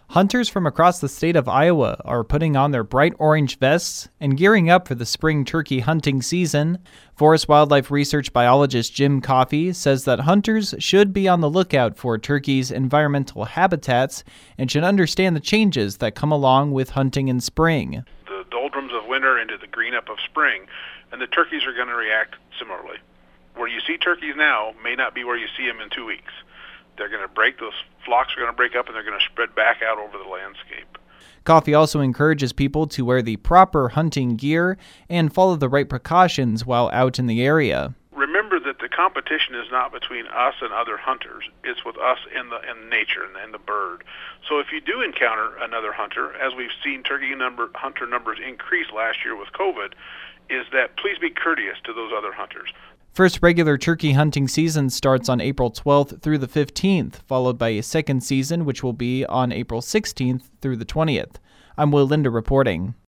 Hunters from across the state of Iowa are putting on their bright orange vests and gearing up for the spring turkey hunting season. Forest wildlife research biologist Jim Coffey says that hunters should be on the lookout for turkeys' environmental habitats and should understand the changes that come along with hunting in spring. The doldrums of winter into the green up of spring, and the turkeys are going to react similarly. Where you see turkeys now may not be where you see them in 2 weeks. They're going to break, those flocks are going to break up, and they're going to spread back out over the landscape. Coffey also encourages people to wear the proper hunting gear and follow the right precautions while out in the area. Remember that the competition is not between us and other hunters. It's with us and nature and the bird. So if you do encounter another hunter, as we've seen hunter numbers increase last year with COVID, is that please be courteous to those other hunters. First regular turkey hunting season starts on April 12th through the 15th, followed by a second season which will be on April 16th through the 20th. I'm Will Linda reporting.